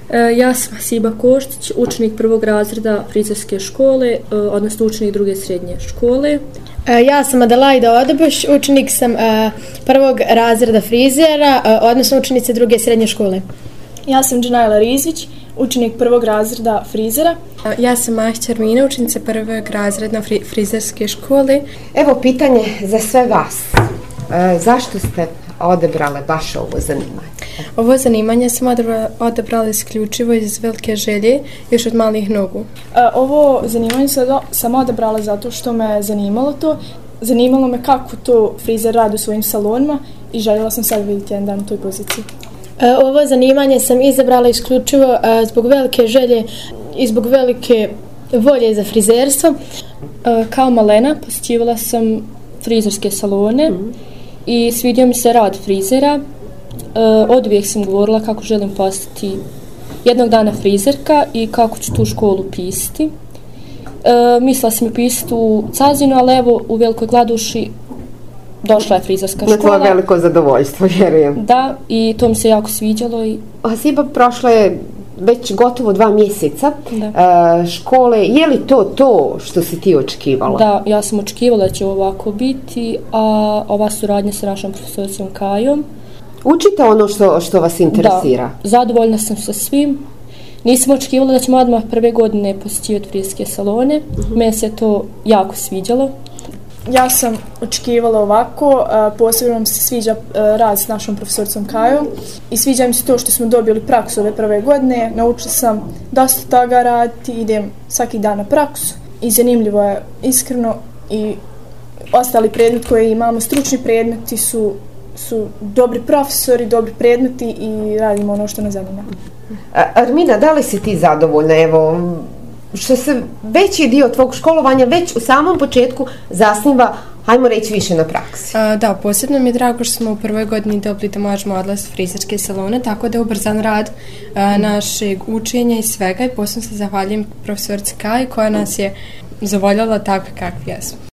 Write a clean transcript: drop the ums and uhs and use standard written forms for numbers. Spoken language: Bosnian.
Ja sam Siba Koštić, učenik prvog razreda frizerske škole, odnosno učenik druge srednje škole. Ja sam Adelaida Odoboš, učenik sam prvog razreda frizera, odnosno učenica druge srednje škole. Ja sam Džanajla Rizvić, učenik prvog razreda frizera. Ja sam Maja Čermina, učenica prvog razreda frizerske škole. Evo pitanje za sve vas. Zašto ste odabrale baš ovo zanimanje? Ovo zanimanje sam odabrala isključivo iz velike želje još od malih nogu. Ovo zanimanje sam odabrala zato što me zanimalo to. Zanimalo me kako to frizer radi u svojim salonima i željela sam sad vidjeti jedan dan u toj poziciji. Ovo zanimanje sam izabrala isključivo zbog velike želje i zbog velike volje za frizerstvo. Kao malena posjećivala sam frizerske salone i svidio mi se rad frizera. Od uvijek sam govorila kako želim postati jednog dana frizerka i kako ću tu školu pisati. Mislila sam pisati u Cazinu, ali evo u Velikoj Kladuši došla je frizerska škola. Na tvoje veliko zadovoljstvo, vjerujem. Da, i to mi se jako sviđalo. Siba, prošlo je već gotovo 2 mjeseca škole. Je li to što si ti očekivala? Da, ja sam očekivala da će ovako biti, a ova suradnja sa našom profesoricom Kajom. Učite ono što vas interesira? Da, zadovoljna sam sa svim. Nisam očekivala da ćemo odmah prve godine posjećivati frizerske salone. Meni se to jako sviđalo. Ja sam očekivala ovako, posebno mi se sviđa rad s našom profesoricom Kajom i sviđa mi se to što smo dobili praksu ove prve godine. Naučila sam dosta toga raditi, idem svaki dan na praksu i zanimljivo je iskreno i ostali predmeti koje imamo, stručni predmeti su dobri profesori, dobri predmeti i radimo ono što nas zanima. Armina, da li si ti zadovoljna? Evo, što se veći dio tvog školovanja već u samom početku zasniva, hajmo reći, više na praksi. Da, posebno mi je drago što smo u prvoj godini dobili da možemo odlaziti u frizerske salone, tako da je ubrzan rad našeg učenja i svega i posebno se zahvaljujem profesorici Kaj koja nas je zavoljala takve kakvi jesmo.